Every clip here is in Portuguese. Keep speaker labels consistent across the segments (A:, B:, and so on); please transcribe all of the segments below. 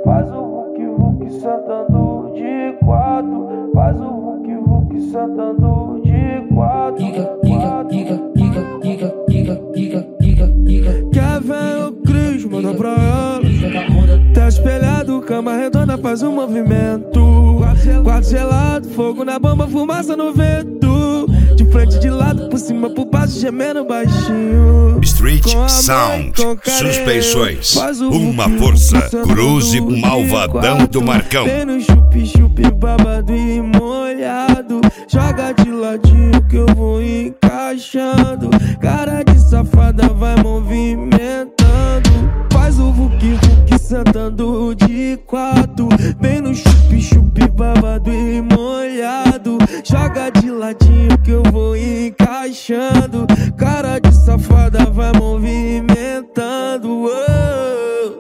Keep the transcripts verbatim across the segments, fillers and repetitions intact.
A: Faz o Hulk Hulk sentando de quatro. Faz o Hulk Hulk sentando de quatro.
B: Diga, diga, diga, diga, diga, diga, diga, diga, diga.
C: Quer ver o Cris, manda pra ela. Tá espelhado, cama redonda, faz um movimento. Quarto gelado, fogo na bomba, fumaça no vento. De frente, de lado, por cima, por baixo, gemendo baixinho.
D: Street Sound, suspeições, uma força, Cruze malvadão do Marcão.
C: Vem no chupi, chupi, babado e molhado. Joga de ladinho que eu vou encaixando. Cara de safada vai movimentando. Faz o Hulk Hulk sentando de quatro. Vem no chupi, chupi, babado e molhado. Joga de ladinho que eu vou encaixando. Cara de safada vai movimentando. Oh.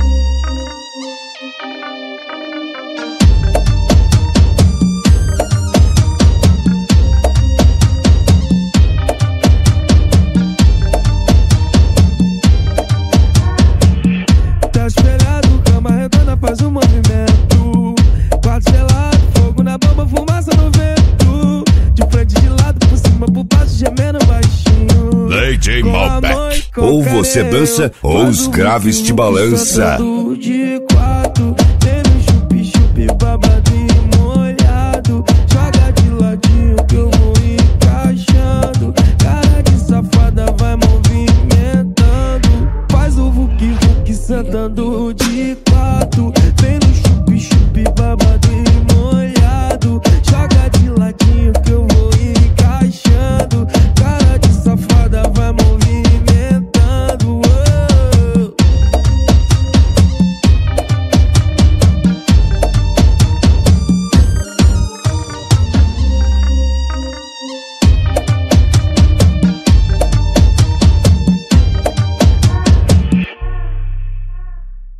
C: Tá espelhado, cama redonda, faz um movimento. Quarto gelado, fogo na bomba, fumaça no vento. De frente, de lado, por cima, por baixo, gemendo baixinho.
D: D J Malbec, ou você dança ou os graves te balança.
C: De quatro, tem no chupi, chupi, babado e molhado. Joga de ladinho que eu vou encaixando. Cara de safada vai movimentando. Faz o Hulk Hulk sentando de quatro. Vem no chupi, chupi, babado e molhado.